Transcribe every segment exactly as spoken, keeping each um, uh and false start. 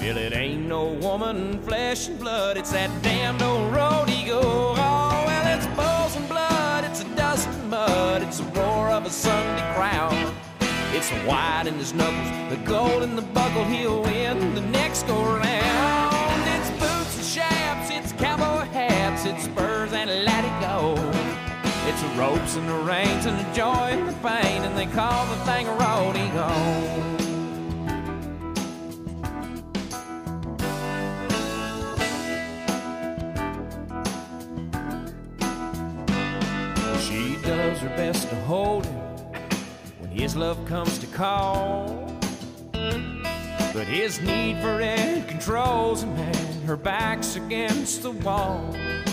Well, it ain't no woman, flesh and blood, it's that damned old road ego. Oh, well, it's bulls and blood, it's a dust and mud, it's the roar of a Sunday crowd. It's the white in his knuckles, the gold in the buckle, he'll win the next go round. It's boots and chaps, it's cowboy hats, it's spurs and let it go. It's the ropes and the reins and the joy and the pain, and they call the thing a road ego. She does her best to hold him when his love comes to call, but his need for it controls him, and her back's against the wall.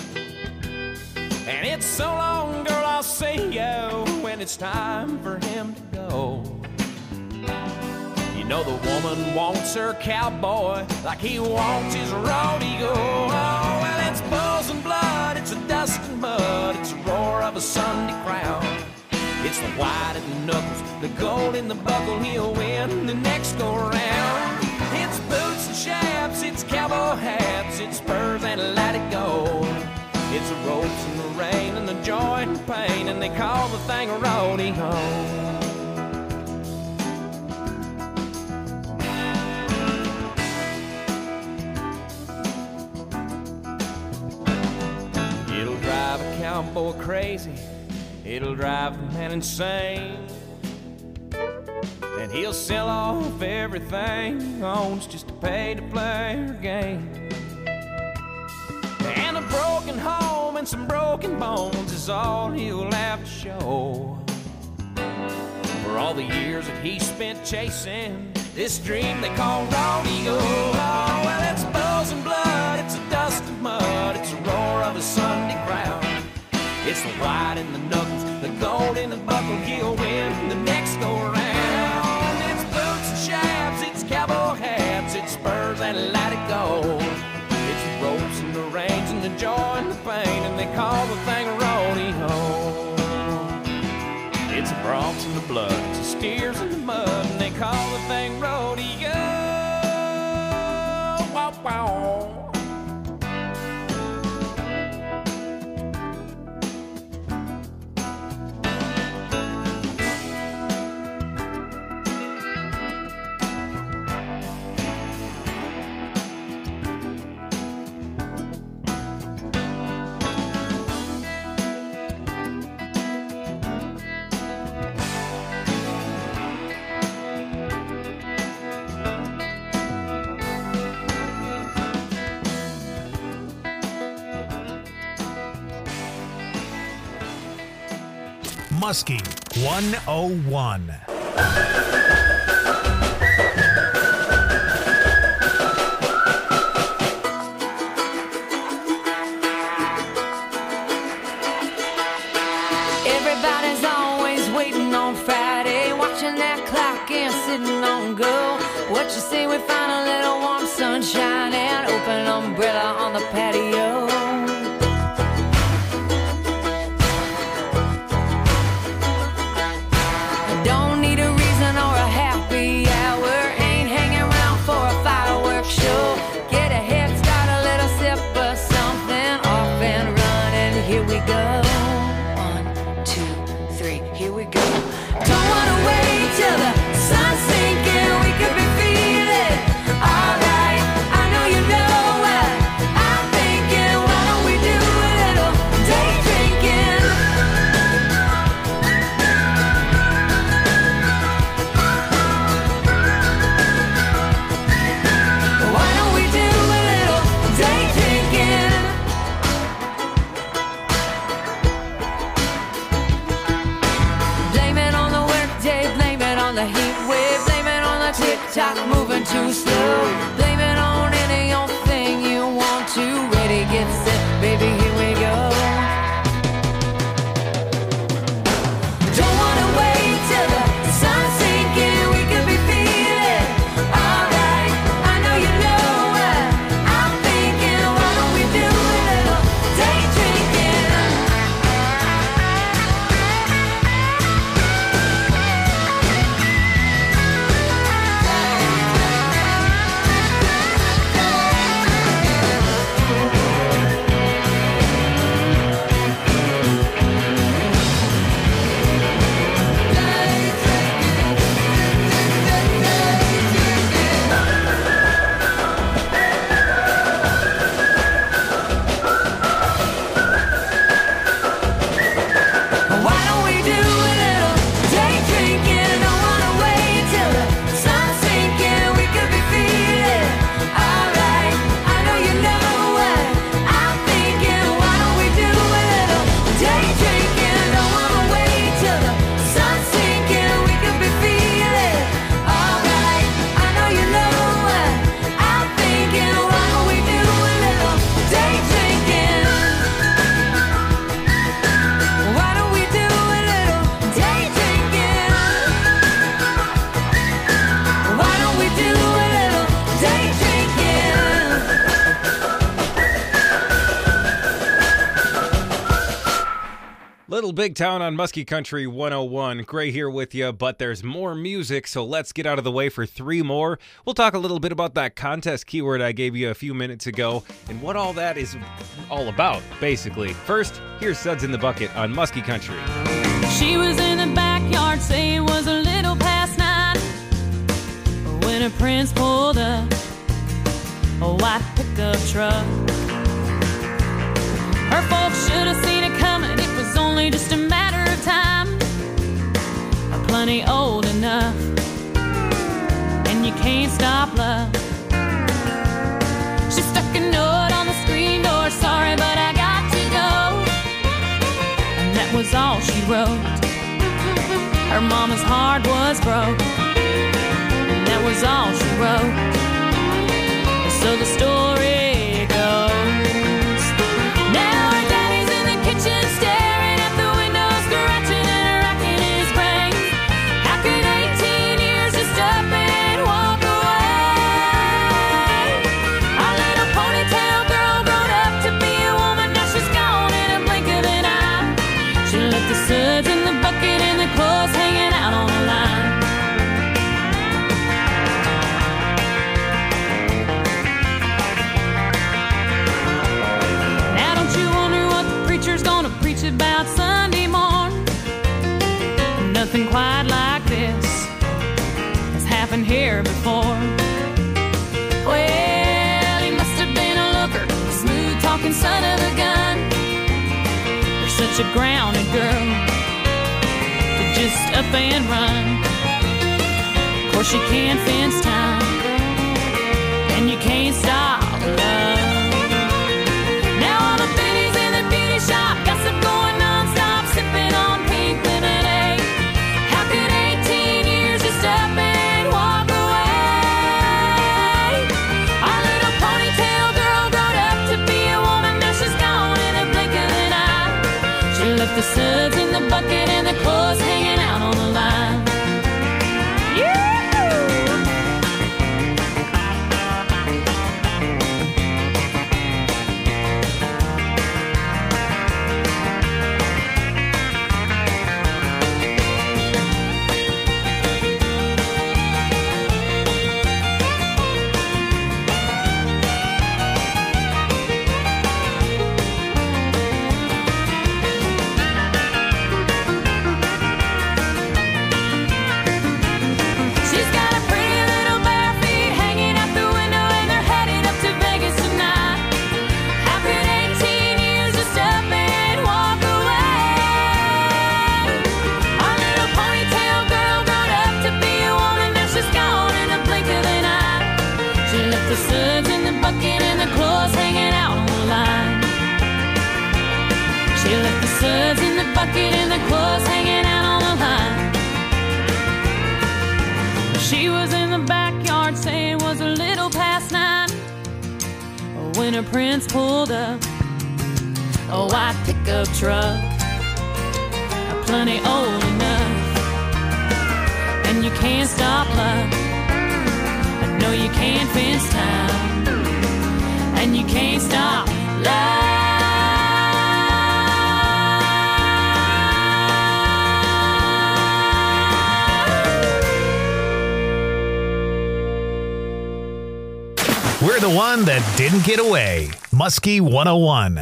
And it's so long, girl, I'll see you when it's time for him to go. You know the woman wants her cowboy like he wants his road ego. Oh, well, it's bulls and blood, it's a dust and mud, it's the roar of a Sunday crowd. It's the white in the knuckles, the gold in the buckle, he'll win the next go round. It's boots and chaps, it's cowboy hats, it's spurs and let it go. It's the ropes and the rain and the joy and the pain, and they call the thing a rodeo. It'll drive a cowboy crazy, it'll drive the man insane, and he'll sell off everything he owns just to pay to play her game. And a broken home and some broken bones is all he'll have to show for all the years that he spent chasing this dream they call rodeo. Oh, well, it's bulls and blood, it's a dust and mud, it's the roar of a Sunday crowd. It's the white in the knuckles, the gold in the buckle, he'll win the next go round. It's boots and chaps, it's cowboy hats, it's spurs and let it go. It's the ropes and the reins and the joy and the pain, and they call the thing a rodeo. It's the broncs and the blood, it's the steers and the mud, and they call the thing rodeo. Wow, wow. Muskie one oh one. Everybody's always waiting on Friday, watching that clock and sitting on go. What you say we find a little warm sunshine and open umbrella on the patio. Don't need a reason or a happy hour, ain't hanging around for a fireworks show. Get a head start, a little sip of something, off and running, here we go. One, two, three, here we go. Don't wanna wait till the sun's sinking, we could be feeling alright. I know you know what I'm thinking, why don't we do a little day drinking? Why don't we do a little day drinking? Blame it on the workday, blame it on the heat wave, blame it on the tick-tock moving too slow. Blame it on any old thing you want to. Ready, get set, baby, here we go. Don't wanna wait till the sun's sinking, we could be feeling alright. I know you know what I'm thinking, why don't we do a little day drinking? Little Big Town on Muskie Country one oh one. Gray here with you, but there's more music, so let's get out of the way for three more. We'll talk a little bit about that contest keyword I gave you a few minutes ago and what all that is all about, basically. First, here's Suds in the Bucket on Muskie Country. She was in the backyard, say it was a little past nine, when her prince pulled up a white pickup truck. Her folks should have seen it coming, it was only just a matter of time. I'm plenty old enough, and you can't stop love. She stuck a note on the screen door, sorry but I got to go. And that was all she wrote. Her mama's heart was broke, and that was all she wrote. And so the story goes, now her daddy's in the kitchen staring at the window, scratching and racking his brain. How could eighteen years just up and walk away? Our little ponytail girl grown up to be a woman, now she's gone in a blink of an eye. She left the suds in the bucket and the clothes hanging out on the line. Now don't you wonder what the preacher's gonna preach about Sunday morn? Nothing quite like this has happened here before. Well, he must have been a looker, a smooth talking son of a gun. You're such a grounded girl, just up and run. Of course you can't fence time, and you can't stop love. Now all the biddies in the beauty shop, gossip going non-stop, sipping on pink lemonade. How could eighteen years just up and walk away? Our little ponytail girl grown up to be a woman, now she's gone in a blink of an eye. She left the suds in the bucket and the clothes hanging out on the line. Yeah! She's got a pretty little bare feet hanging out the window, and they're headed up to Vegas tonight. How could eighteen years just up and walk away? Our little ponytail girl grown up to be a woman, now she's gone in a blink of an eye. She left the suds in the bucket and the clothes hanging out on the line. She left the suds in the bucket and the clothes hanging out on the line. She was in the backyard, saying it was a little past nine, when her prince pulled up a white pickup truck. Plenty old enough, and you can't stop love. I know you can't fence time, and you can't stop love. We're the one that didn't get away. Muskie one oh one.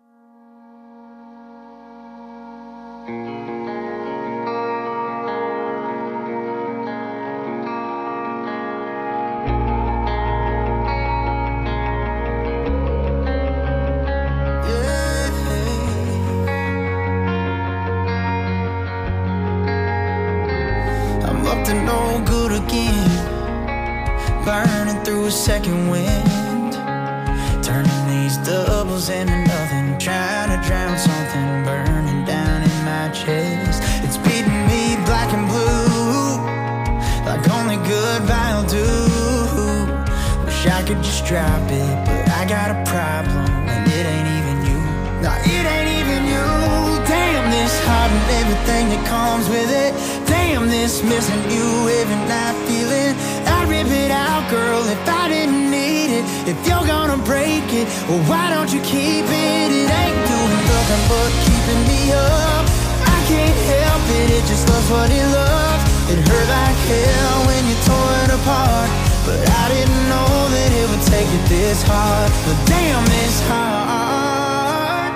I'm up to no good again, burning through a second wind, turning these doubles into nothing, trying to drown something burning down in my chest. It's beating me black and blue, like only goodbye will do. Wish I could just drop it, but I got a problem, and it ain't even you. No, it ain't even you. Damn this heart and everything that comes with it. Damn this missing you every night feeling. I'd rip it out, girl, if I didn't need it. If you're gonna break it, well, why don't you keep it? It ain't doing nothing but keeping me up. can't help it, it just loves what it loves. It hurt like hell when you tore it apart, but I didn't know that it would take it this hard. But damn, this hard.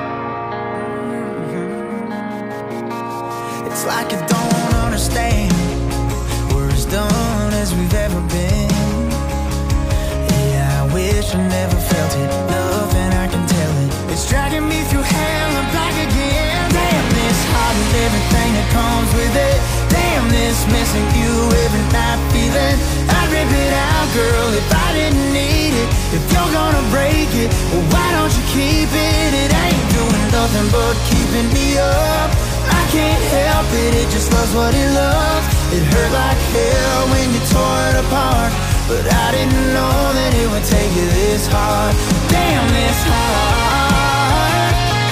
It's like I don't understand. We're as done as we've ever been. Yeah, I wish I never felt it. Nothing I can tell it. It's dragging me through hell and back again. Damn, this heart and everything that comes with it. Damn, this missing you every night feeling. I'd rip it out, girl, if I didn't need it. If you're gonna break it, well, why don't you keep it? It ain't doing nothing but keeping me up. I can't help it, it just loves what it loves. It hurt like hell when you tore it apart, but I didn't know that it would take you this hard. Damn, this hard.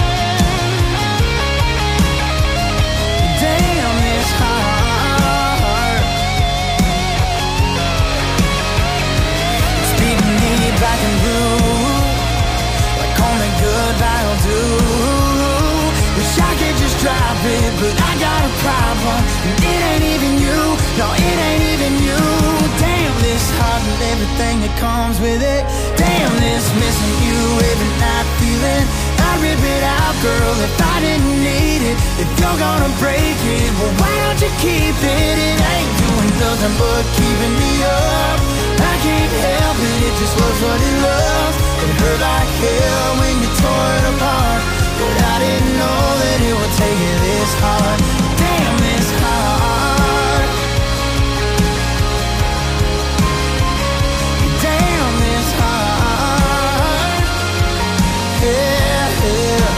Damn, this hard. It's beating me back and blue, like only goodbye will do. Wish I could just drop it, but I got a problem, and it ain't even you. No, it ain't even you. Damn, this heart and everything that comes with it. Damn, this missing you every night feeling. I'd rip it out, girl, if I didn't need it. If you're gonna break it, well, why don't you keep it? It ain't doing nothing but keeping me up. I can't help it, it just loves what it loves. It hurt like hell when you tore it apart, but I didn't know that it would take it this hard. Damn, this hard. Damn, this hard. Yeah, yeah.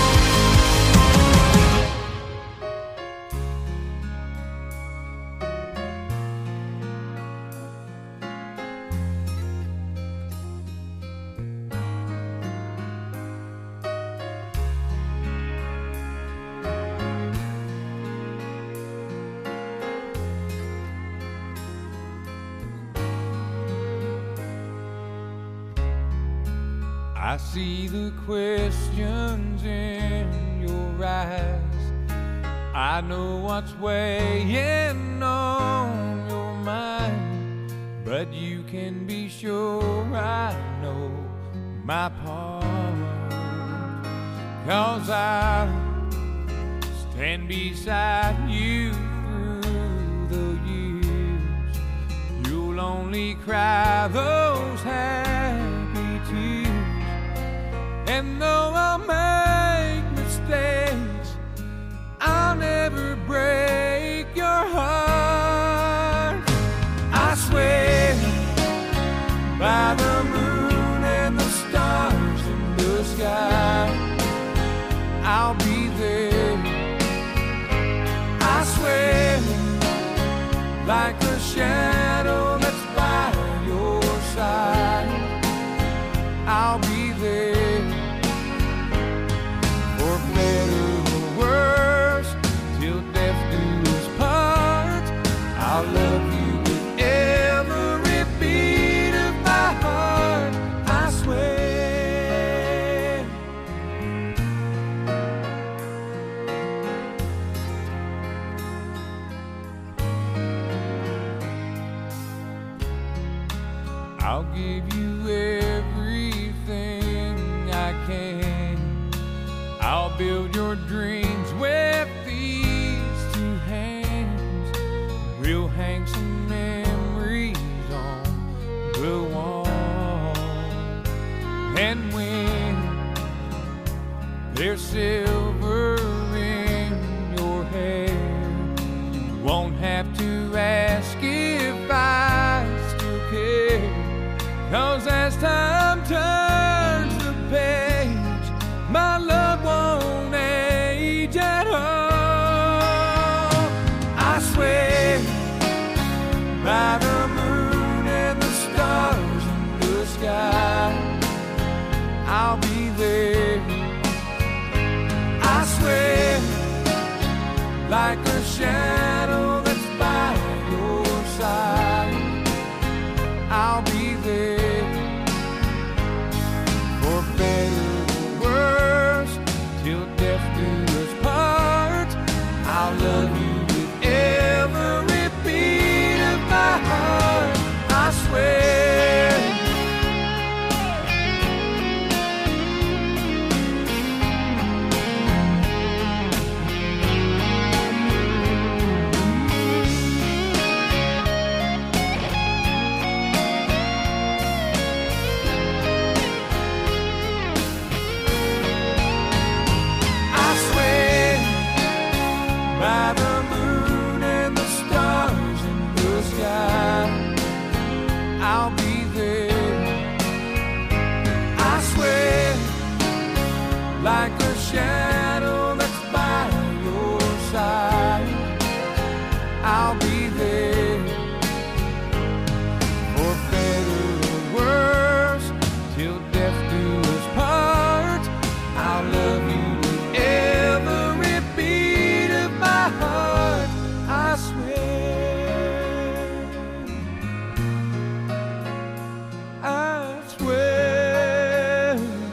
I see the questions in your eyes. I know what's weighing on your mind, but you can be sure I know my part. 'Cause I stand beside you through the years. You'll only cry those happy tears. And though I'll make mistakes, I'll never break your heart. I swear by the moon and the stars in the sky, I'll be there. I swear like a shadow that's by your side, I'll be there. For better or worse, till death do us part, I'll love you with every beat of my heart, I swear. I'll give you everything I can. I'll build your dreams with these two hands. We'll hang some memories on the wall. And when there's silver in your hair, you won't have to ask if I still care. 'Cause as time turns the page, my love won't age at all. I swear by the moon and the stars in the sky, I'll be there. I swear like a shadow that's by your side, I'll be there. For better or worse, till death do us part, like a shadow that's by your side. I'll be there for better or worse till death do us part. I'll love you with every beat of my heart, I swear, I swear.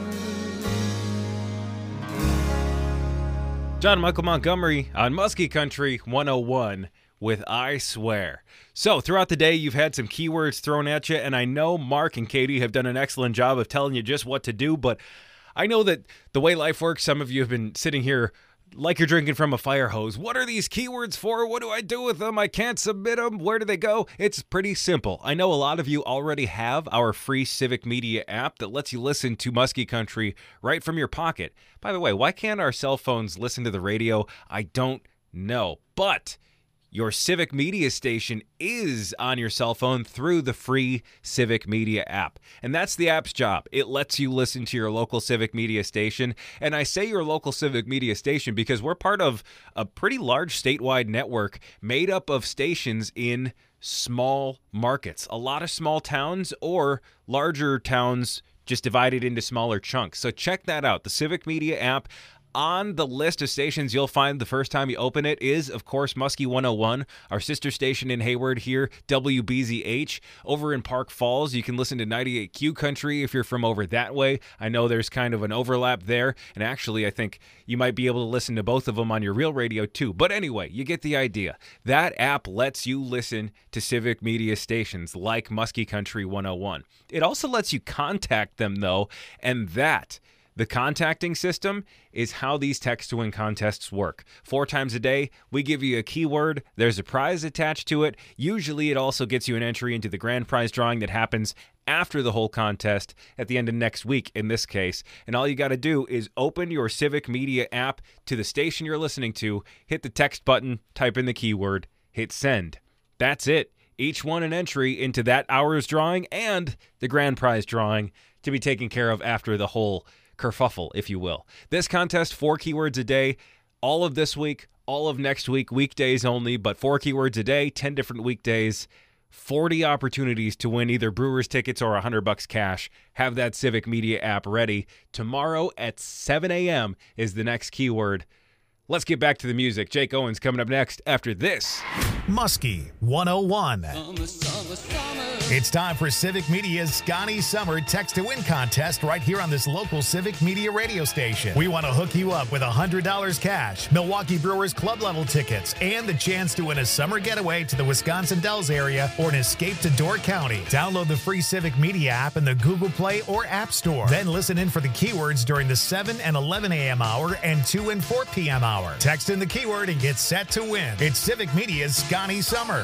John Michael Montgomery on Muskie Country one oh one with I Swear. So throughout the day, you've had some keywords thrown at you, and I know Mark and Katie have done an excellent job of telling you just what to do, but I know that the way life works, some of you have been sitting here like you're drinking from a fire hose. What are these keywords for? What do I do with them? I can't submit them. Where do they go? It's pretty simple. I know a lot of you already have our free Civic Media app that lets you listen to Muskie Country right from your pocket. By the way, why can't our cell phones listen to the radio? I don't know. But your Civic Media station is on your cell phone through the free Civic Media app. And that's the app's job. It lets you listen to your local Civic Media station. And I say your local Civic Media station because we're part of a pretty large statewide network made up of stations in small markets. A lot of small towns or larger towns just divided into smaller chunks. So check that out. The Civic Media app. On the list of stations you'll find the first time you open it is, of course, Muskie one oh one, our sister station in Hayward here, W B Z H. Over in Park Falls, you can listen to ninety-eight Q Country if you're from over that way. I know there's kind of an overlap there, and actually I think you might be able to listen to both of them on your real radio too. But anyway, you get the idea. That app lets you listen to Civic Media stations like Muskie Country one oh one. It also lets you contact them, though, and that the contacting system is how these text to win contests work. Four times a day, we give you a keyword. There's a prize attached to it. Usually it also gets you an entry into the grand prize drawing that happens after the whole contest at the end of next week in this case. And all you got to do is open your Civic Media app to the station you're listening to, hit the text button, type in the keyword, hit send. That's it. Each one an entry into that hour's drawing and the grand prize drawing to be taken care of after the whole kerfuffle, if you will. This contest, four keywords a day, all of this week, all of next week, weekdays only, but four keywords a day, ten different weekdays, forty opportunities to win either Brewers tickets or one hundred bucks cash. Have that Civic Media app ready. Tomorrow at seven a.m. is the next keyword. Let's get back to the music. Jake Owens coming up next after this. Muskie one oh one. Summer, summer, summer. It's time for Civic Media's Scotty Summer Text to Win contest right here on this local Civic Media radio station. We want to hook you up with one hundred dollars cash, Milwaukee Brewers club level tickets, and the chance to win a summer getaway to the Wisconsin Dells area or an escape to Door County. Download the free Civic Media app in the Google Play or App Store. Then listen in for the keywords during the seven and eleven a.m. hour and two and four p.m. hour. Text in the keyword and get set to win. It's Civic Media's Scotty Summer.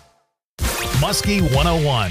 Muskie one oh one.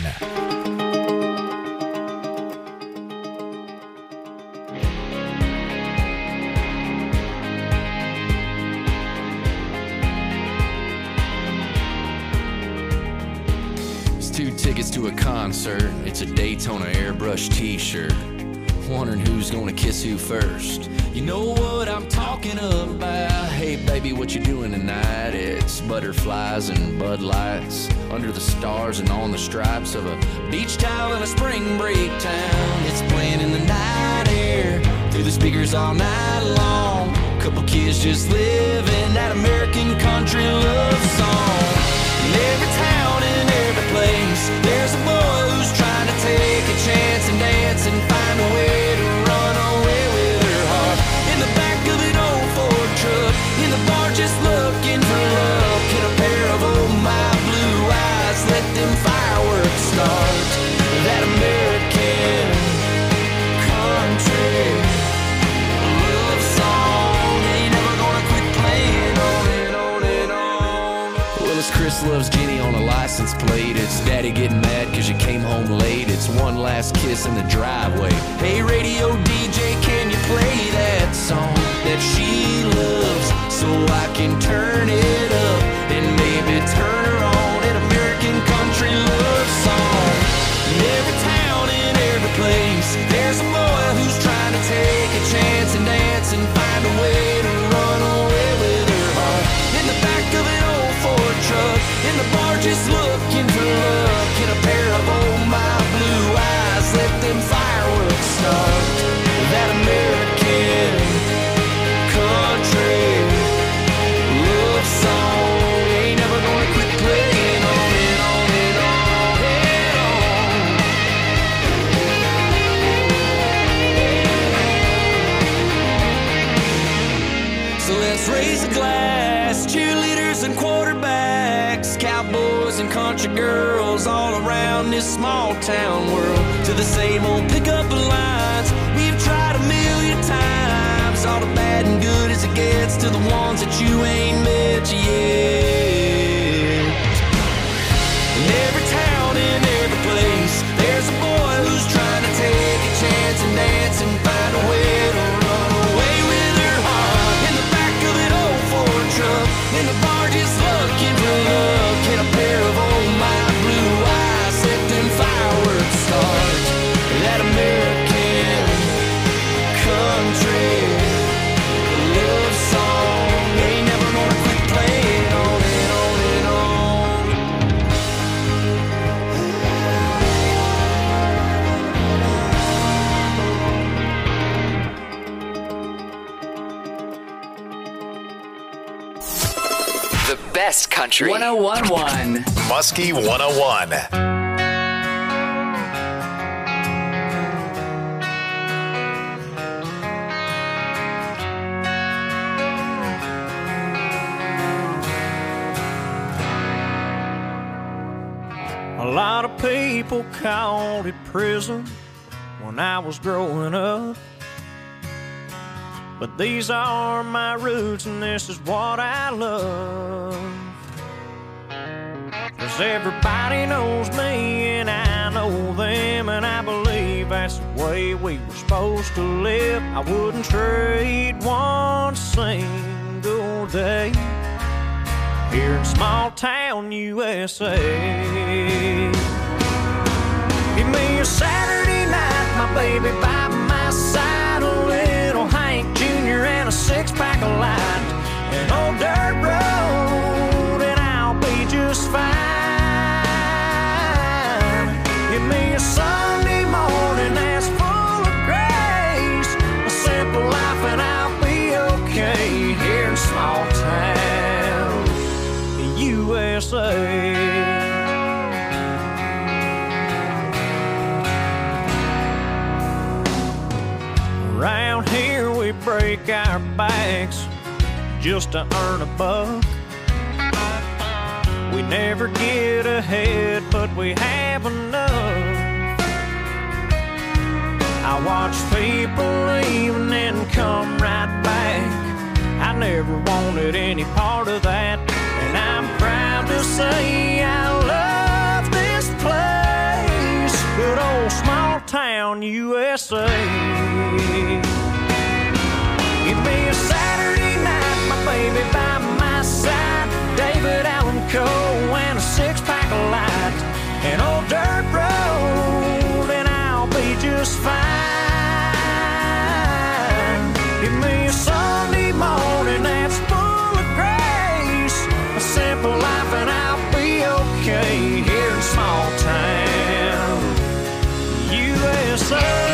It's two tickets to a concert. It's a Daytona airbrush t-shirt. Wondering who's gonna kiss who first. You know what I'm talking about. Hey baby, what you doing tonight? It's butterflies and Bud Lights under the stars and on the stripes of a beach towel in a spring break town. It's playing in the night air through the speakers all night long. Couple kids just living that American country love song. In every town and every place, there's a boy who's trying to take a chance and dance and find a way to run away with her heart. In the back of an old Ford truck, in the bar just looking for love. Can a pair of oh my blue eyes let them fireworks start? That American country love song ain't never gonna quit playing on and on and on. Well, it's Chris loves Jenny on a license plate. It's Daddy getting mad cause you came home late. It's one last kiss in the driveway. Hey radio D J, can you play that song that she loves so I can turn it up and maybe turn her on an American country love song. In every town, in every place, there's a boy who's trying to take a chance and dance find a way to run away with her heart. In the back of an old Ford truck, in the bar just looking for luck, in a pair of old my blue eyes, let them fireworks start. That American country love song ain't never gonna quit playing on and on and on and on. So let's raise a glass, cheerleaders and quarterbacks, cowboys and country girls all around this small town world, to the same old pickup lines we've tried a million times, all the bad and good as it gets, to the ones that you ain't met yet. In every town, in every place, there's a boy who's trying to take a chance and dance and find a way to run away with her heart. In the back of an old Ford truck, in the bar just looking for luck, in a pair of old my blue eyes, let them fireworks start. That American country love song ain't never gonna quit playing on and on and on. The best country. one oh one point one. Muskie one oh one. A lot of people called it prison when I was growing up, but these are my roots and this is what I love. 'Cause everybody knows me and I know them, and I believe that's the way we were supposed to live. I wouldn't trade one single day here in small town U S A. Give me a Saturday night, my baby by my side, a little Hank Junior and a six-pack of light, an old dirt road, and I'll be just fine. Give me a Sunday morning that's full of grace, a simple life, and I'll be okay here in small town U S A. Around here we break our backs just to earn a buck. We never get ahead, but we have enough. I watch people leave and then come right back. I never wanted any part of that, and I'm proud to say I love this place, good old small town U S A. Give me a Saturday night, my baby by my side, David Allen Coe and a six-pack of light, an old dirt road, and I'll be just fine. Give me a Sunday morning that's full of grace, a simple life, and I'll be okay here in small town U S A.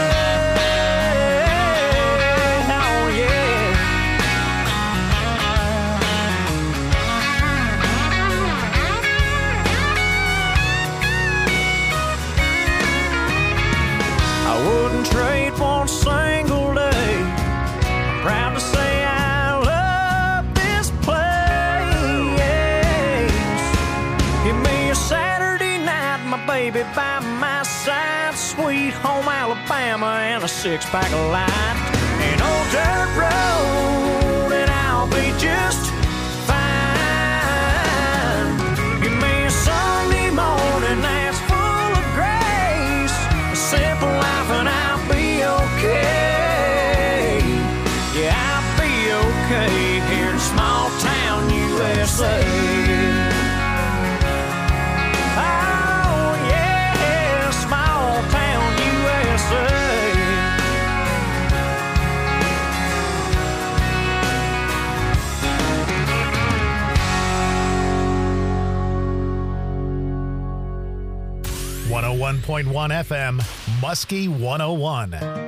Trade one single day. I'm proud to say I love this place. Give me a Saturday night, my baby by my side, sweet home Alabama and a six-pack of light, an old dirt road, and I'll be just fine. Give me a Sunday morning that's full of grace, a simple life, and I'll okay. Yeah, I'll be okay here in small town U S A. Oh yeah, small town U S A. one point one F M, Muskie one oh one.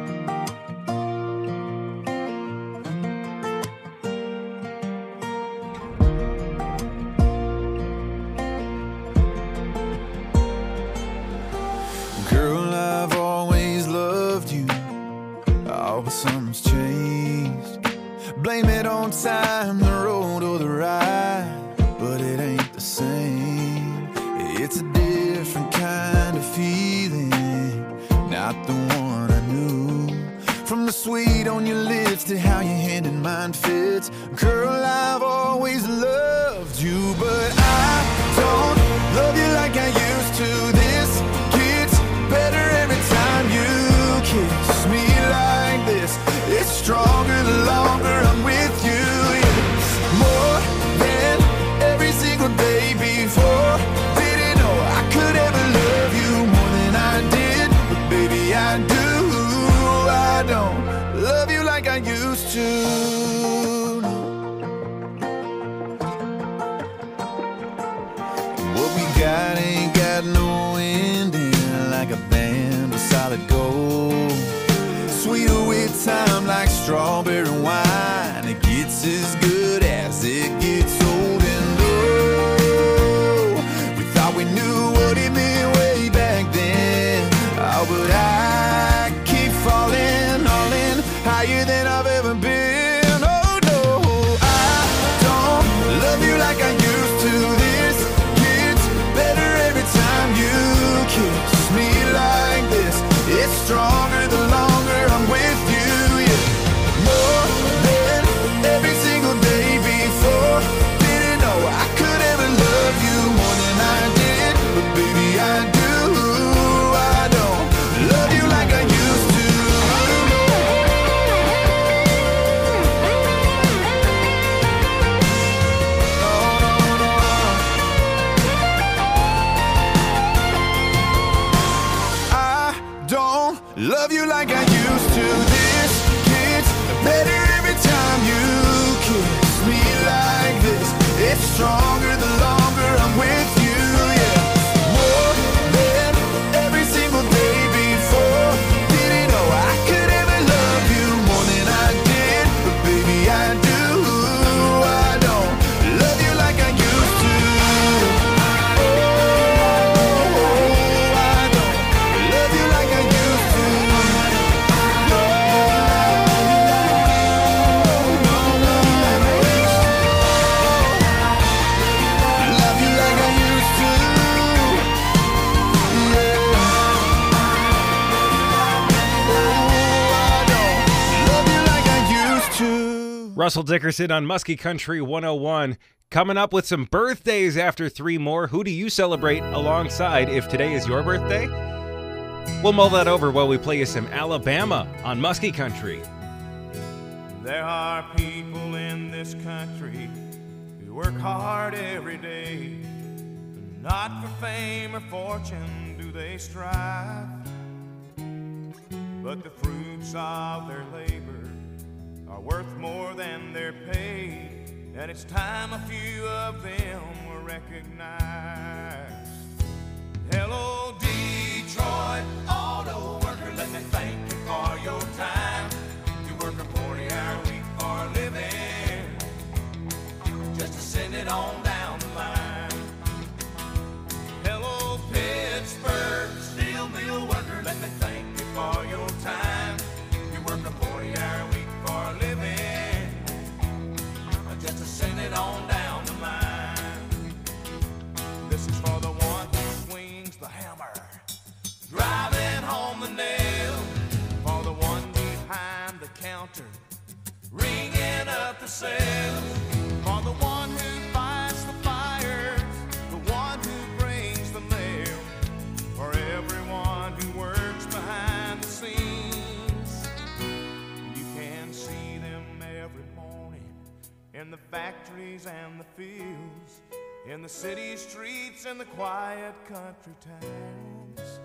Girl, I've always loved you. Oh, but something's changed. Blame it on time, the road, or the ride, but it ain't the same. It's a different kind of feeling, not the one I knew. From the sweet on your lips to how your hand in mine fits. Girl, I've always loved you, but I don't love you like I used to. This gets better every time you kiss me like this. It's stronger the longer I'm with you. Yeah. More than every single day before. Didn't know I could ever love you more than I did, but baby I do. I don't love you like I used to. What we got ain't got no ending, like a band of solid gold. Sweeter with time like strawberry wine. It gets as good as it gets old. And oh, we thought we knew what it meant way back then. Oh, but I keep falling, all in, higher than I've ever been. Oh no, I don't love you like I used to. This gets better every time you kiss me like this. It's stronger the longer I'm with you, yeah. More than every single day before. Didn't know I could ever love you more than I did, but baby I do. I don't love you like I used to. I don't love you like I used to. This gets better every time you kiss me like this. It's stronger the longer I'm with you, yeah. More than every single day before. Didn't know I could ever love you more than I did, but baby I do. I don't love you like I used to. Oh, I don't love you like I used to. No, no, no, love you like I used to. Yeah. Oh, I don't love you like I used to. Russell Dickerson on Muskie Country one oh one. Coming up with some birthdays after three more. Who do you celebrate alongside if today is your birthday? We'll mull that over while we play you some Alabama on Muskie Country. There are people in this country who work hard every day. Not for fame or fortune do they strive, but the fruits of their labor are worth more than their pay. And it's time a few of them were recognized. Hello, Detroit auto worker, let me thank you for your time. You work a forty-hour week for a living, just to send it on down the line. Hello, Pittsburgh steel mill worker, let me thank you for your time. You work a forty-hour week for a living, just to send it on down the line. This is for the one who swings the hammer, driving home the nail. For the one behind the counter, ringing up the sales. For the one who fights the fires, the one who brings the mail. For everyone who works behind the scenes. You can see them every morning in the factories and the fields, in the city streets and the quiet country towns,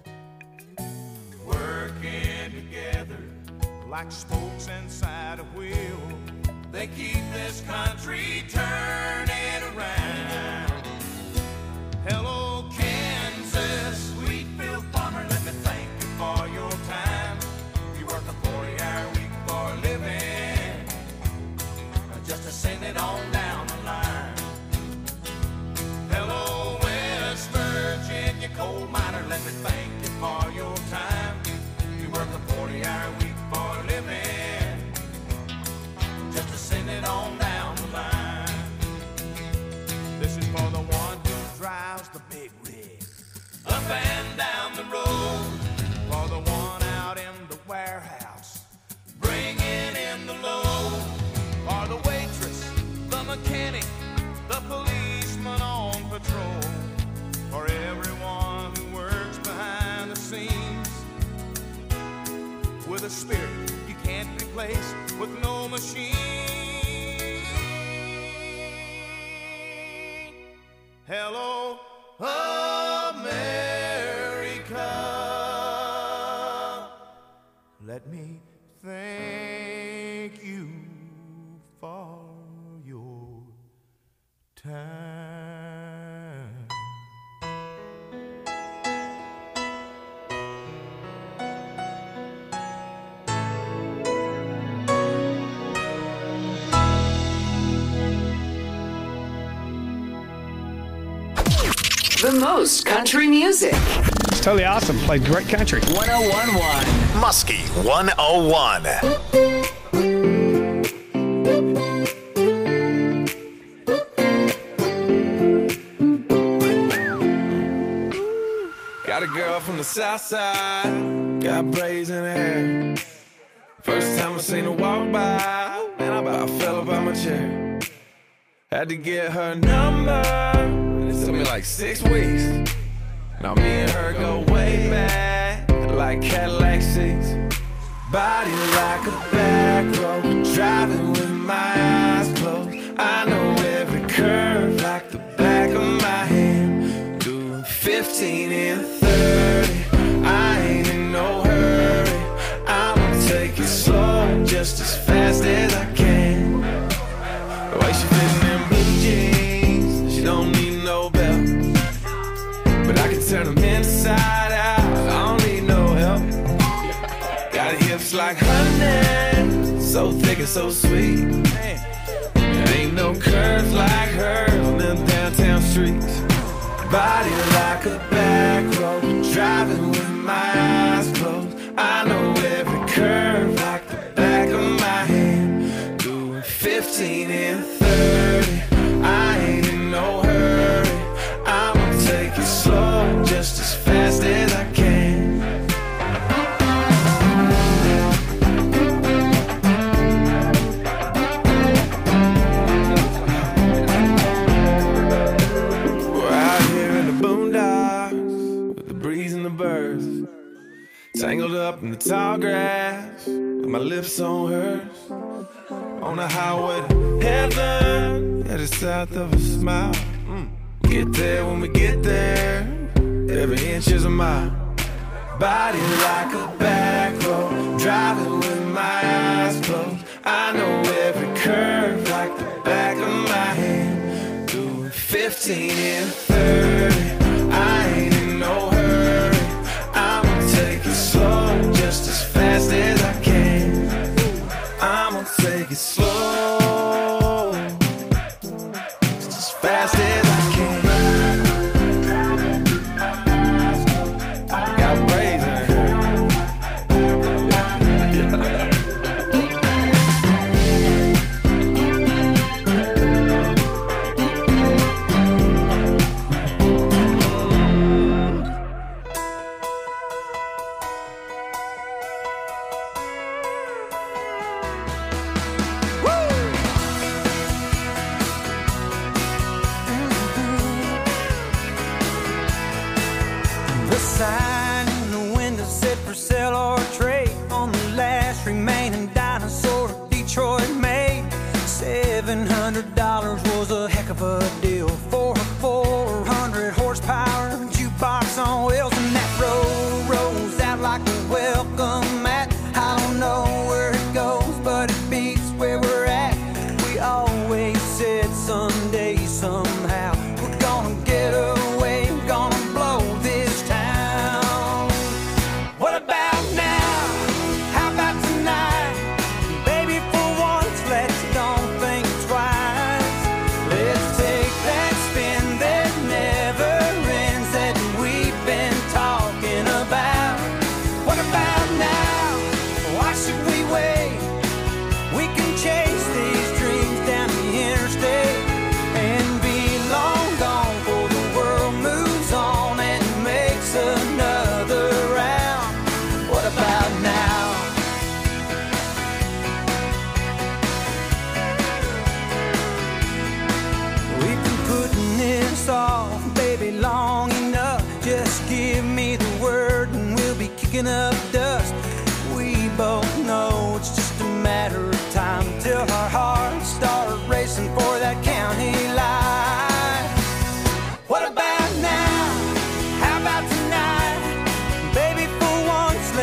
working together like spokes inside a wheel. They keep this country turning around. Hello, Kansas, Wheatfield, with a spirit you can't replace with no machine. Hello, America. Let me thank you for your time. The most country music. It's totally awesome. Played great country. one oh one point one. Muskie one oh one. Got a girl from the south side, got braids in her hair. First time I seen her walk by, man, I about fell up out my chair. Had to get her number, it took me like six weeks. Now me and her go way back, like Cadillac seats. Body like a back road, driving with my eyes closed. I know every curve like the back of my hand. Doing fifteen and thirty, I ain't in no hurry. I'ma take it slow, just as fast as I can. The way she fits in them blue jeans, she don't need no belt. But I can turn them inside out, I don't need no help. Got hips like honey, so thick and so sweet. There ain't no curves like hers on them downtown streets. Body like a back road, driving with my eyes closed. I know every curve like the back of my hand. Doing fifteen and thirty, I ain't in no hurry. I'ma take it slow, just as fast as I can. We're out here in the boondocks with the breeze and the birds, tangled up in the tall grass with my lips on hers. On the highway to heaven, headed south of a smile. Mm. Get there when we get there, every inch is a mile. Body like a back road, driving with my eyes closed. I know every curve like the back of my hand. Doing fifteen and thirty, I ain't in no hurry. I'ma take it slow, just as fast as I can. I'ma take it slow, just as fast as I can. Got braids in her hair. Woo!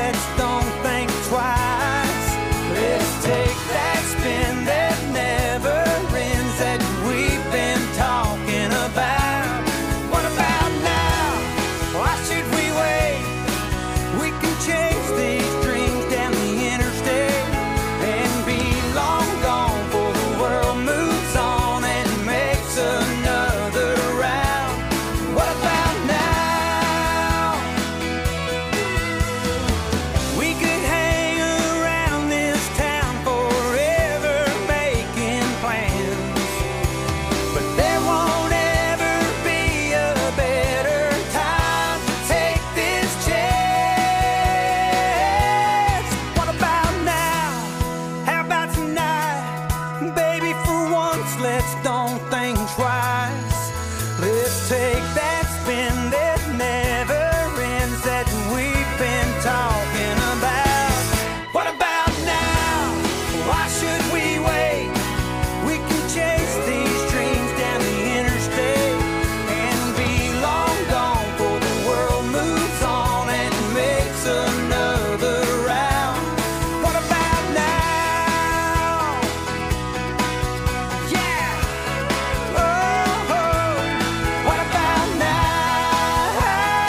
let's don't think twice. Let's take that spin that never ends that we've been talking about. What about now? Why should we wait? We can chase these dreams down the interstate and be long gone before the world moves on and makes another round. What about now? We could hang around this town forever making plans, but there won't ever be a better time to take this chance. What about now? How about tonight? Baby, for once, let's don't think twice. Let's take that spin that never ends that we've been talking about. What about now? Why should we wait? We can chase these dreams down the interstate and be long gone before the world moves on and makes another round. What about now? Yeah. Oh, oh. What about now?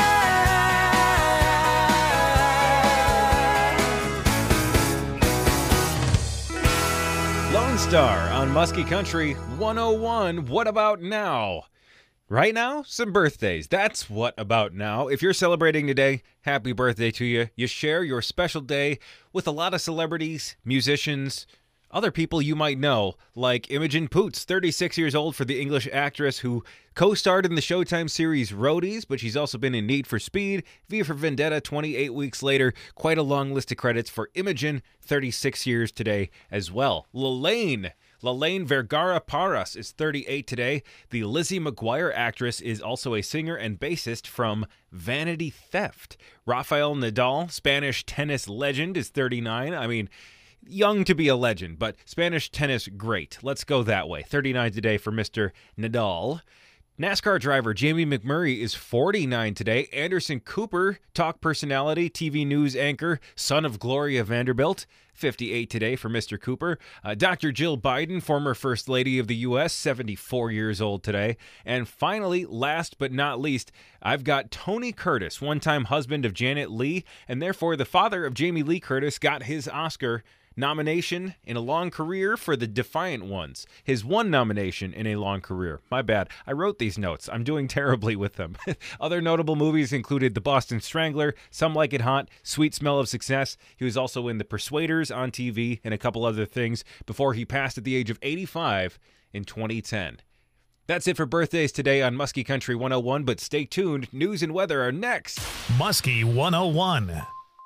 Lone Star on Muskie Country one oh one. What about now? Right now, some birthdays. That's what about now. If you're celebrating today, happy birthday to you. You share your special day with a lot of celebrities, musicians, other people you might know, like Imogen Poots, thirty-six years old, for the English actress who co-starred in the Showtime series Roadies, but she's also been in Need for Speed, V for Vendetta, twenty-eight weeks later. Quite a long list of credits for Imogen, thirty-six years today as well. Lalaine. Lalaine Vergara Paras is thirty-eight today. The Lizzie McGuire actress is also a singer and bassist from Vanity Theft. Rafael Nadal, Spanish tennis legend, is thirty-nine. I mean, young to be a legend, but Spanish tennis great. Let's go that way. thirty-nine today for Mister Nadal. NASCAR driver Jamie McMurray is forty-nine today. Anderson Cooper, talk personality, T V news anchor, son of Gloria Vanderbilt, fifty-eight today for Mister Cooper. Uh, Doctor Jill Biden, former First Lady of the U S, seventy-four years old today. And finally, last but not least, I've got Tony Curtis, one-time husband of Janet Leigh, and therefore the father of Jamie Lee Curtis, got his Oscar nomination in a long career for The Defiant Ones. His one nomination in a long career. My bad. I wrote these notes. I'm doing terribly with them. Other notable movies included The Boston Strangler, Some Like It Hot, Sweet Smell of Success. He was also in The Persuaders on T V and a couple other things before he passed at the age of eighty-five in twenty ten. That's it for birthdays today on Muskie Country one oh one, but stay tuned. News and weather are next. Muskie one oh one.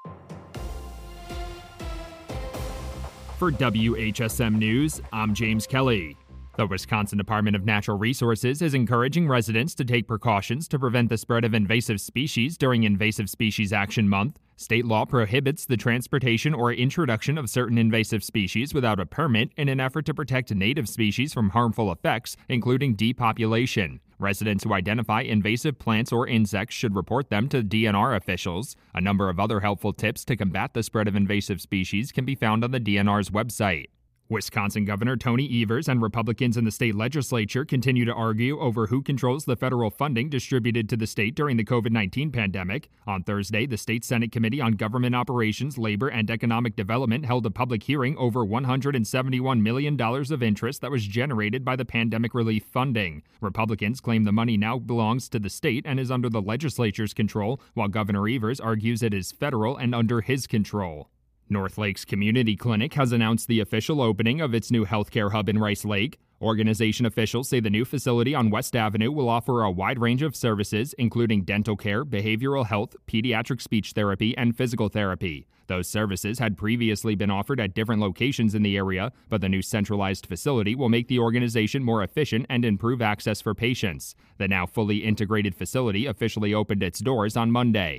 For W H S M News, I'm James Kelly. The Wisconsin Department of Natural Resources is encouraging residents to take precautions to prevent the spread of invasive species during Invasive Species Action Month. State law prohibits the transportation or introduction of certain invasive species without a permit in an effort to protect native species from harmful effects, including depopulation. Residents who identify invasive plants or insects should report them to D N R officials. A number of other helpful tips to combat the spread of invasive species can be found on the D N R's website. Wisconsin Governor Tony Evers and Republicans in the state legislature continue to argue over who controls the federal funding distributed to the state during the covid nineteen pandemic. On Thursday, the state Senate Committee on Government Operations, Labor, and Economic Development held a public hearing over one hundred seventy-one million dollars of interest that was generated by the pandemic relief funding. Republicans claim the money now belongs to the state and is under the legislature's control, while Governor Evers argues it is federal and under his control. North Lakes Community Clinic has announced the official opening of its new healthcare hub in Rice Lake. Organization officials say the new facility on West Avenue will offer a wide range of services, including dental care, behavioral health, pediatric speech therapy, and physical therapy. Those services had previously been offered at different locations in the area, but the new centralized facility will make the organization more efficient and improve access for patients. The now fully integrated facility officially opened its doors on Monday.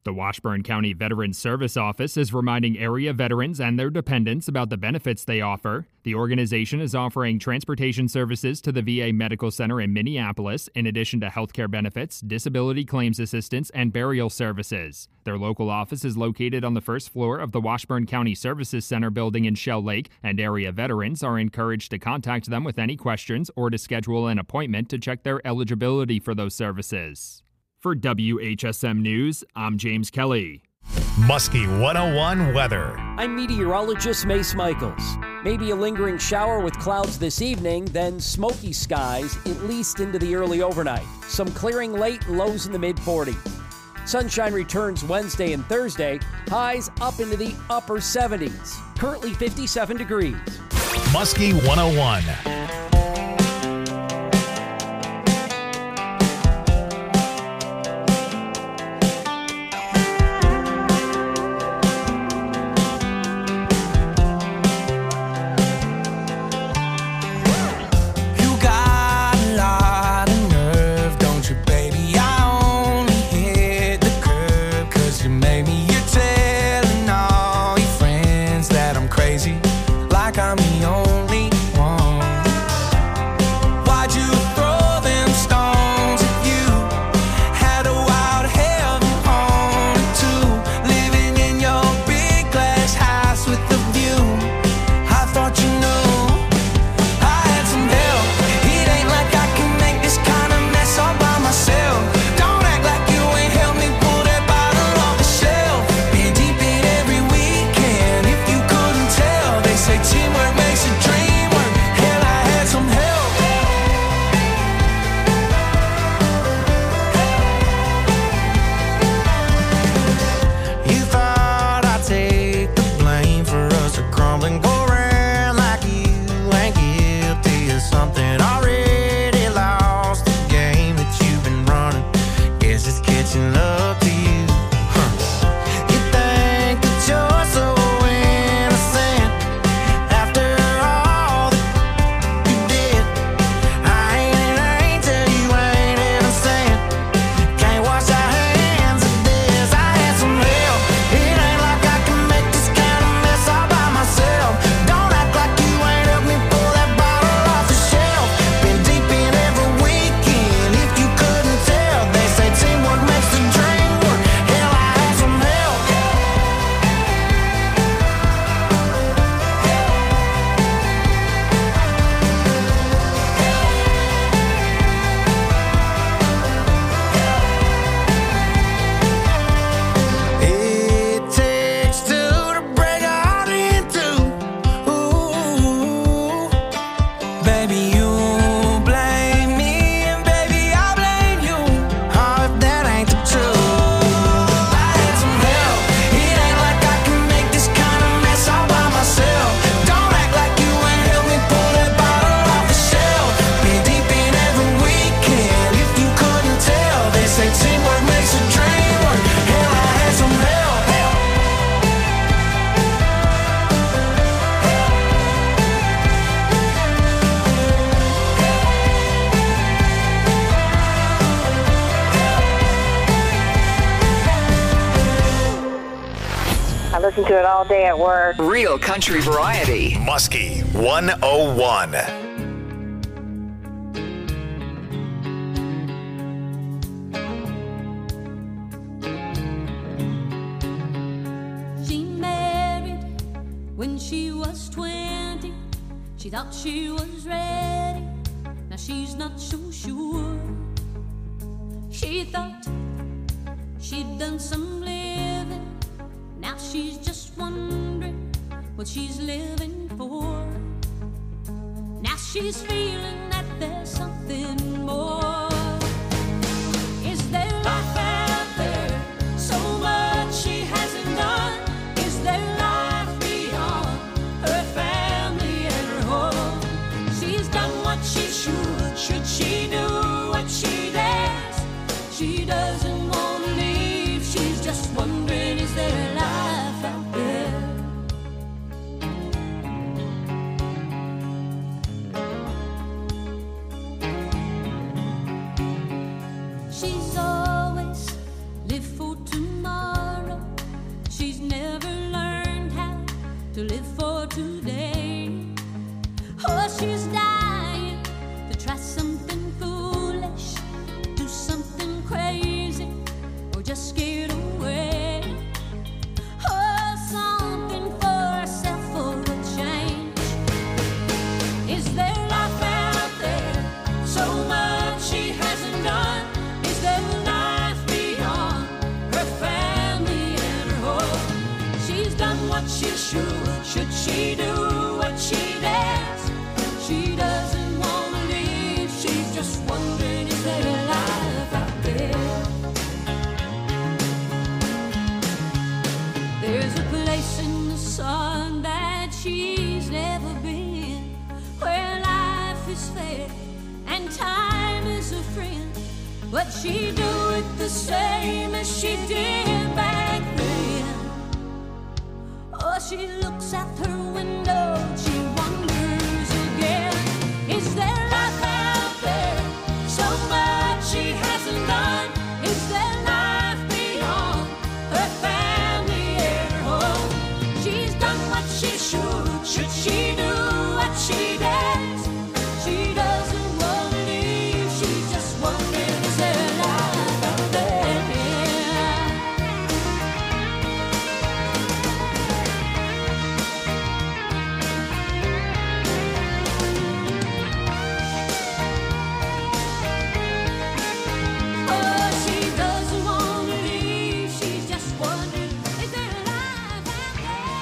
The Washburn County Veterans Service Office is reminding area veterans and their dependents about the benefits they offer. The organization is offering transportation services to the V A Medical Center in Minneapolis, in addition to healthcare benefits, disability claims assistance, and burial services. Their local office is located on the first floor of the Washburn County Services Center building in Shell Lake, and area veterans are encouraged to contact them with any questions or to schedule an appointment to check their eligibility for those services. For W H S M News, I'm James Kelly. Muskie one oh one weather. I'm meteorologist Mace Michaels. Maybe a lingering shower with clouds this evening, then smoky skies at least into the early overnight. Some clearing late, lows in the mid forties. Sunshine returns Wednesday and Thursday, highs up into the upper seventies. Currently fifty-seven degrees. Muskie one oh one. Listen to it all day at work. Real country variety. Muskie one oh one. She married when she was twenty. She thought she was ready. Now she's not so sure. She thought she'd done some living. Now she's just wondering what she's living for. Now she's feeling that there's something more. Is there life out there? So much she hasn't done. Is there life beyond her family and her home? She's done what she should. Should she do what she dares? She doesn't want to leave. She's just wondering, is there life? to live for today. Oh, she's dying to try something foolish, do something crazy, or just get away. Oh, something for herself for a change. Is there life out there? So much she hasn't done. Is there life beyond her family and her home? She's done what she should. Should she do what she dares? She doesn't want to leave. She's just wondering, is there a life out there? There's a place in the sun that she's never been, where life is fair and time is a friend. But she do it the same as she did back then. Oh, she looks out her window, she wonders again. Is there life out there? So much she hasn't done. Is there life beyond her family and her home? She's done what she should. Should she do what she dares? She doesn't want to leave. She's just wondering, is there life out there? Oh, she doesn't want to leave. She's just wondering, is there life out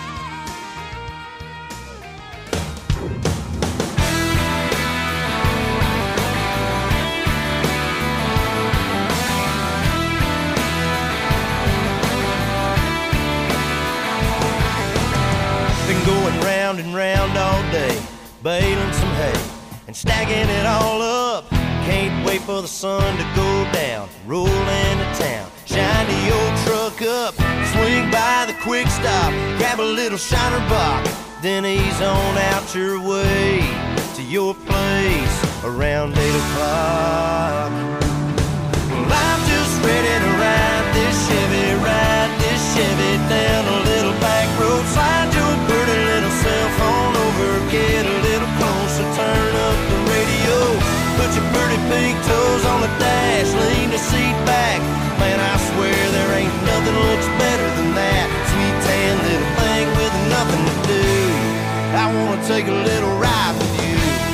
Been going round and round all day, baling some hay and stacking it all up. Can't wait for the sun to go down, roll into town, shine the old truck up, swing by the quick stop, grab a little shiner box, then ease on out your way to your place around eight o'clock. Well, I'm just ready to ride this Chevy, ride this Chevy down a little back road, slide your pretty little cell phone over, get a little closer, turn up the radio, put your pretty pink toes on the dash, lean the seat back. Man, I swear there ain't nothing looks better than that sweet tan little thing with nothing to do. I wanna take a little ride with you.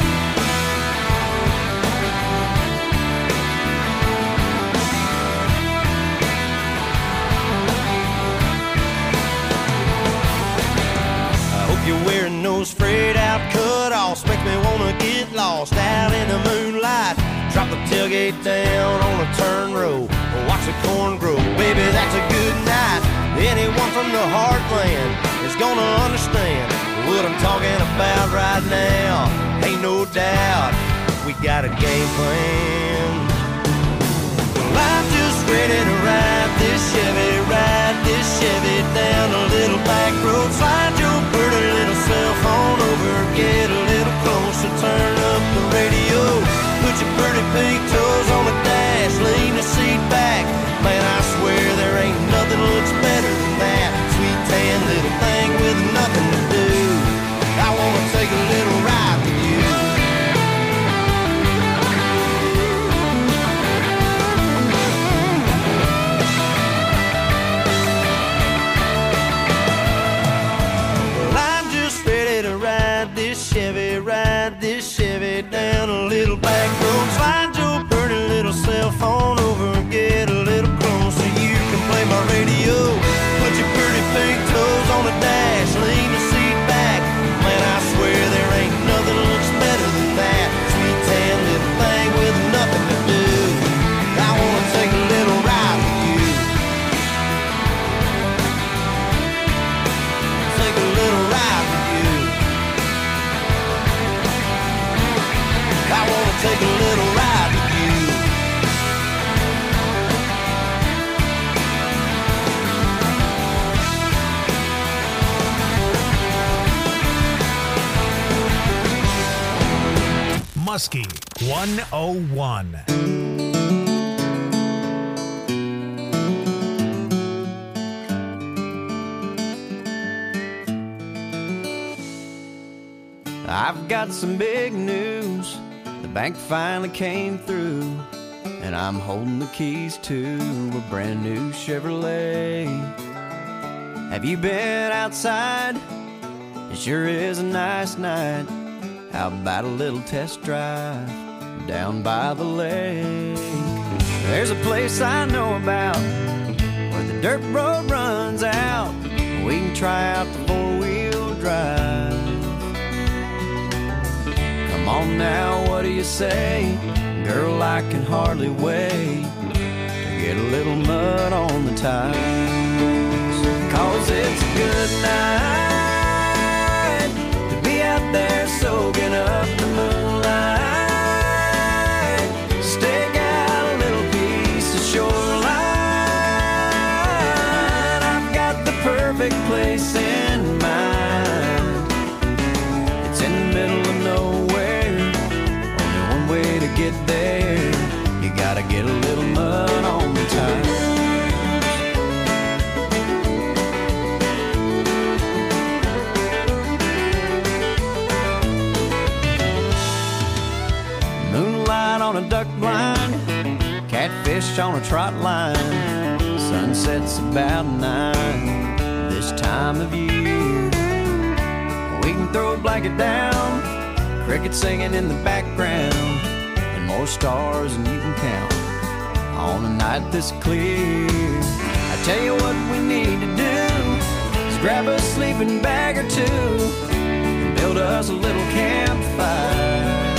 You're wearing those frayed out cut-offs, makes me wanna get lost out in the moonlight. Drop the tailgate down on a turn row, watch the corn grow. Baby, that's a good night. Anyone from the heartland is gonna understand what I'm talking about right now. Ain't no doubt we got a game plan. Well, I'm just ready to ride this Chevy, ride this Chevy down a little back road, slide your pretty little cell phone over, get a little closer, turn up the radio, put your pretty pink toes on the dash, lean the seat back. Man, I swear there ain't nothing looks better than that sweet tan little thing with nothing to do. I wanna take a little ride with you. Chevy, ride this Chevy down a little back road, slide your pretty little cell phone over, get a little closer, you can play my radio, put your pretty pink toes on the dash, lean the seat back. Man, I swear there ain't nothing looks better than that sweet tan little thing with nothing to do. I wanna take a little ride with you. Take a little ride with you. I wanna take a little ride with you. Muskie one oh one. I've got some big news. The bank finally came through, and I'm holding the keys to a brand new Chevrolet. Have you been outside? It sure is a nice night. How about a little test drive down by the lake? There's a place I know about where the dirt road runs out. We can try out the four-wheel drive. Come on now, what do you say? Girl, I can hardly wait to get a little mud on the tires. Cause it's a good night to be out there soaking up the moonlight. Stake out a little piece of shoreline. I've got the perfect place in mind. It's in the middle of nowhere. Only one way to get there. You gotta get a little mud on the tires. Moonlight on a duck blind, catfish on a trot line. Sunset's about nine this time of year. We can throw a blanket down, crickets singing in the background, and more stars than you can count on a night this clear. I tell you what we need to do is grab a sleeping bag or two and build us a little campfire.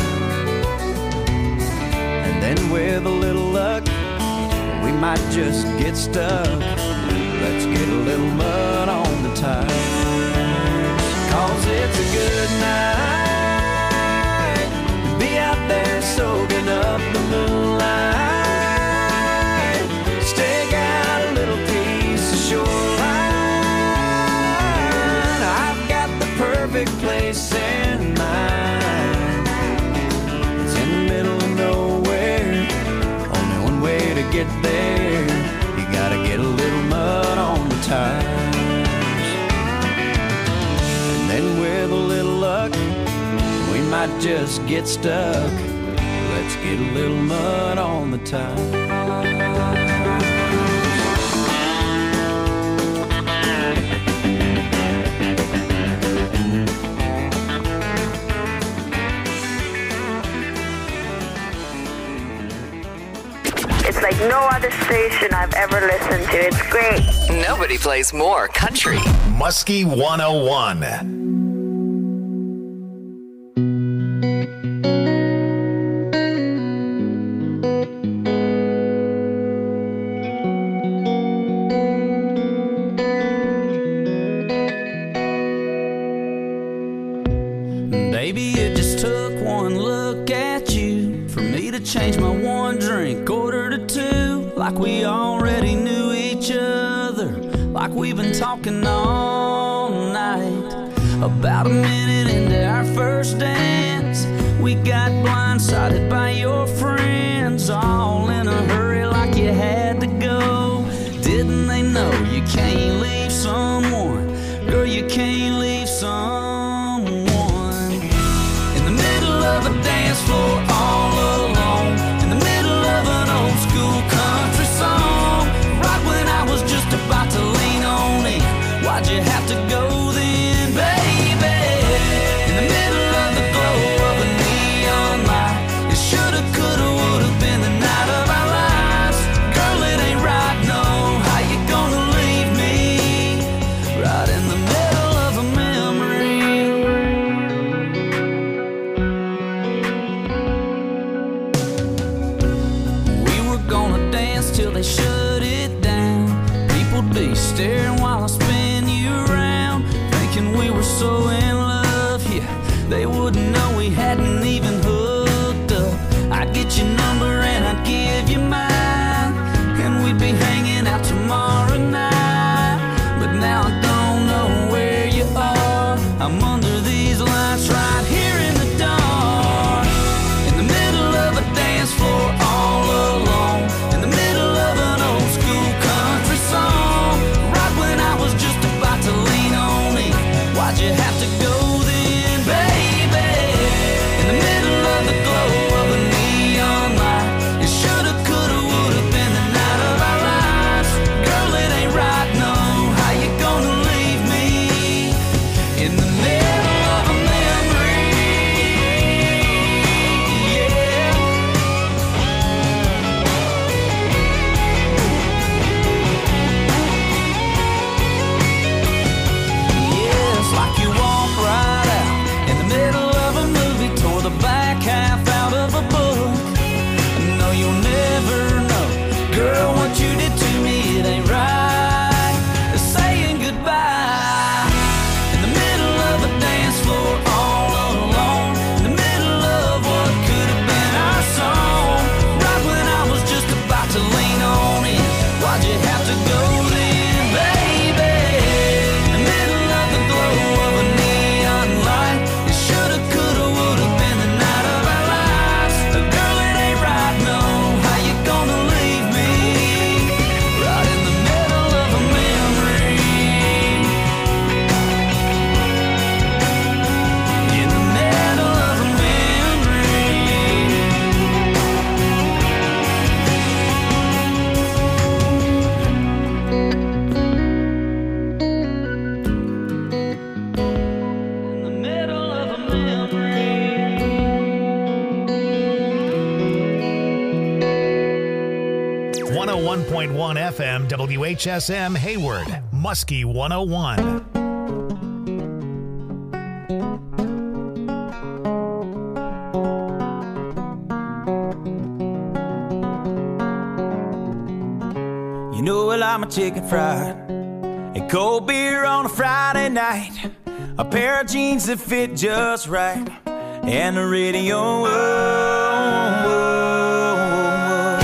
And then with a little luck, we might just get stuck. Let's get a little mud on the tires. Cause it's a good night to be out there soaking up the moonlight. Stake out a little piece of shoreline. I've got the perfect place in mind. It's in the middle of nowhere. Only one way to get there. You gotta get a little mud on the tires. And then with a little luck, we might just get stuck. Let's get a little mud on the tires. It's like no other station I've ever listened to. It's great. Nobody plays more country. Muskie one oh one. Baby, it just took one look at you for me to change my one drink order to two. Like we already knew each other, like we've been talking all night. About a minute into our first dance, we got blindsided by your friends, all in a hurry like you had to go. Didn't they know you can't leave someone? Girl, you can't leave someone in the middle of a dance floor all alone, in the middle of an old school country song. Right when I was just about to lean on in, why'd you have to go then, baby? In the middle of the glow of a neon light, it shoulda, coulda, woulda been the night of our lives. Girl, it ain't right, no. How you gonna leave me right in the middle of a memory? We were gonna dance till they shut it down. People'd be staring while I spin you around, thinking point one F M, W H S M Hayward, Muskie one oh one. You know I like my chicken fried and cold beer on a Friday night, a pair of jeans that fit just right, and the radio. Whoa, whoa, whoa.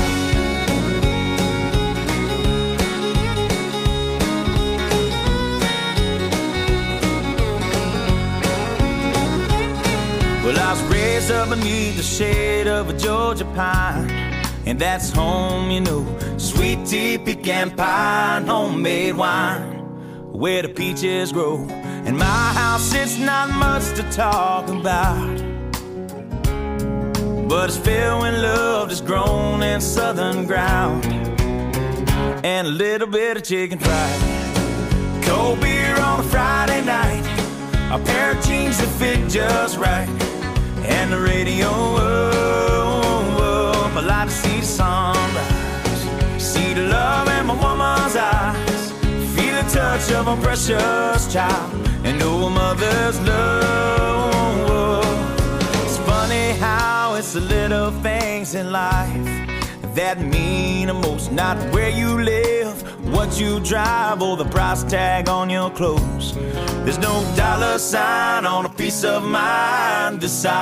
Well, I was raised up beneath the shade of a Georgia pine, and that's home, you know. Sweet tea, pecan pie, and homemade wine, where the peaches grow. In my house, it's not much to talk about, but it's filled when love is grown in southern ground, and a little bit of chicken fried, cold beer on a Friday night, a pair of jeans that fit just right, and the radio. Whoa, whoa, I like to see the sunrise, see the love in my woman's eyes, feel the touch of a precious child, and know a mother's love. It's funny how it's the little things in life that mean the most, not where you live, what you drive, or the price tag on your clothes. There's no dollar sign on a piece of mind. Decide